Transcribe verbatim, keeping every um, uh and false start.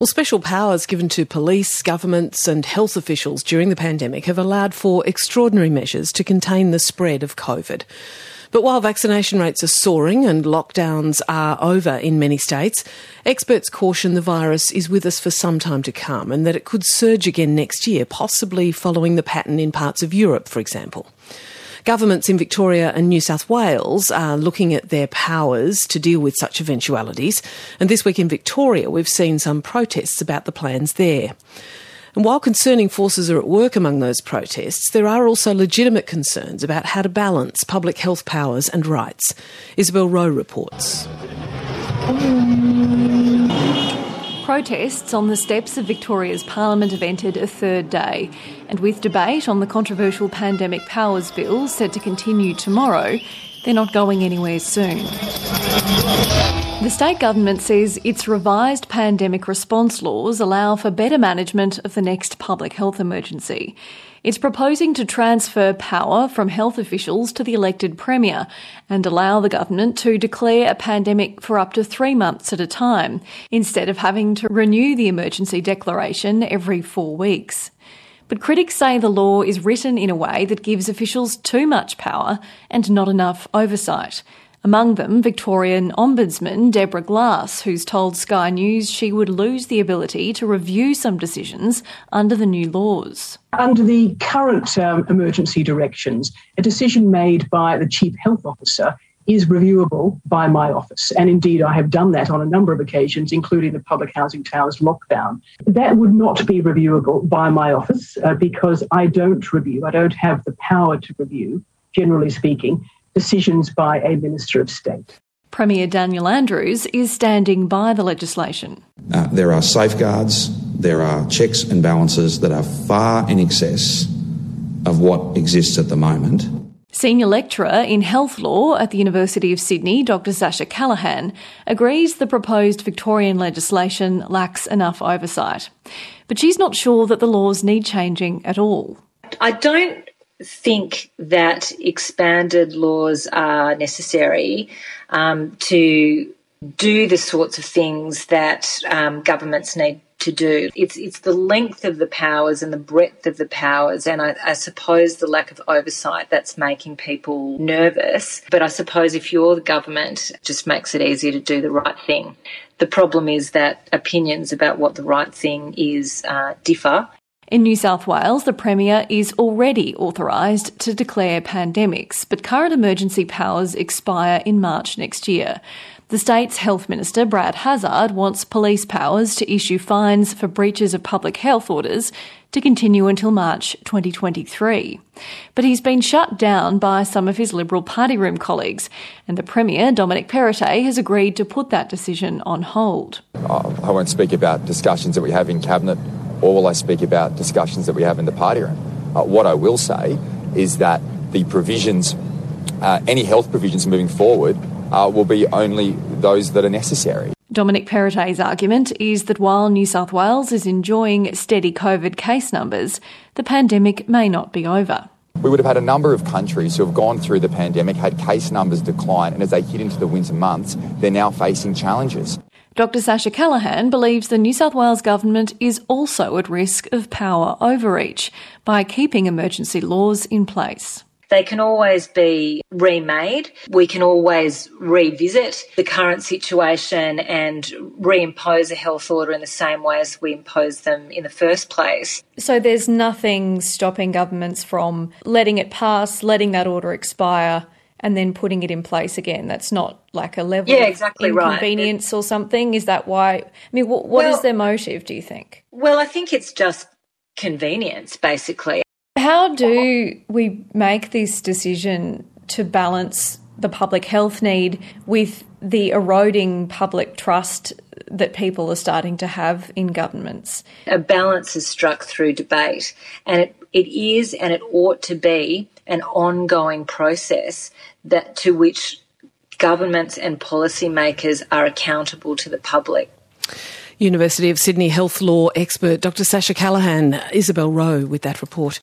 Well, special powers given to police, governments and health officials during the pandemic have allowed for extraordinary measures to contain the spread of COVID. But while vaccination rates are soaring and lockdowns are over in many states, experts caution the virus is with us for some time to come and that it could surge again next year, possibly following the pattern in parts of Europe, for example. Governments in Victoria and New South Wales are looking at their powers to deal with such eventualities. And this week in Victoria, we've seen some protests about the plans there. And while concerning forces are at work among those protests, there are also legitimate concerns about how to balance public health powers and rights. Isabel Rowe reports. Protests on the steps of Victoria's Parliament have entered a third day, and with debate on the controversial Pandemic Powers Bill set to continue tomorrow, they're not going anywhere soon. The state government says its revised pandemic response laws allow for better management of the next public health emergency. It's proposing to transfer power from health officials to the elected Premier and allow the government to declare a pandemic for up to three months at a time, instead of having to renew the emergency declaration every four weeks. But critics say the law is written in a way that gives officials too much power and not enough oversight. Among them, Victorian Ombudsman Deborah Glass, who's told Sky News she would lose the ability to review some decisions under the new laws. Under the current um, emergency directions, a decision made by the Chief Health Officer is reviewable by my office. And indeed, I have done that on a number of occasions, including the public housing towers lockdown. That would not be reviewable by my office uh, because I don't review, I don't have the power to review, generally speaking, decisions by a Minister of State. Premier Daniel Andrews is standing by the legislation. Uh, there are safeguards, there are checks and balances that are far in excess of what exists at the moment. Senior lecturer in health law at the University of Sydney, Doctor Sasha Callaghan, agrees the proposed Victorian legislation lacks enough oversight. But she's not sure that the laws need changing at all. I don't think that expanded laws are necessary um, to do the sorts of things that um, governments need to do. It's it's the length of the powers and the breadth of the powers, and I, I suppose the lack of oversight that's making people nervous. But I suppose if you're the government, it just makes it easier to do the right thing. The problem is that opinions about what the right thing is uh, differ. In New South Wales, the Premier is already authorised to declare pandemics, but current emergency powers expire in March next year. The state's Health Minister, Brad Hazzard, wants police powers to issue fines for breaches of public health orders to continue until March twenty twenty-three. But he's been shut down by some of his Liberal Party Room colleagues, and the Premier, Dominic Perrottet, has agreed to put that decision on hold. I won't speak about discussions that we have in Cabinet, or will I speak about discussions that we have in the party room. Uh, what I will say is that the provisions, uh, any health provisions moving forward, uh, will be only those that are necessary. Dominic Perrottet's argument is that while New South Wales is enjoying steady COVID case numbers, the pandemic may not be over. We would have had a number of countries who have gone through the pandemic, had case numbers decline, and as they hit into the winter months, they're now facing challenges. Doctor Sasha Callaghan believes the New South Wales government is also at risk of power overreach by keeping emergency laws in place. They can always be remade. We can always revisit the current situation and reimpose a health order in the same way as we imposed them in the first place. So there's nothing stopping governments from letting it pass, letting that order expire, and then putting it in place again. That's not like a level yeah, exactly of inconvenience right. or something? Is that why? I mean, what, what well, is their motive, do you think? Well, I think it's just convenience, basically. How do we make this decision to balance the public health need with the eroding public trust that people are starting to have in governments? A balance is struck through debate, and it, it is and it ought to be an ongoing process that to which governments and policymakers are accountable to the public. University of Sydney health law expert Doctor Sasha Callaghan, Isabel Rowe with that report.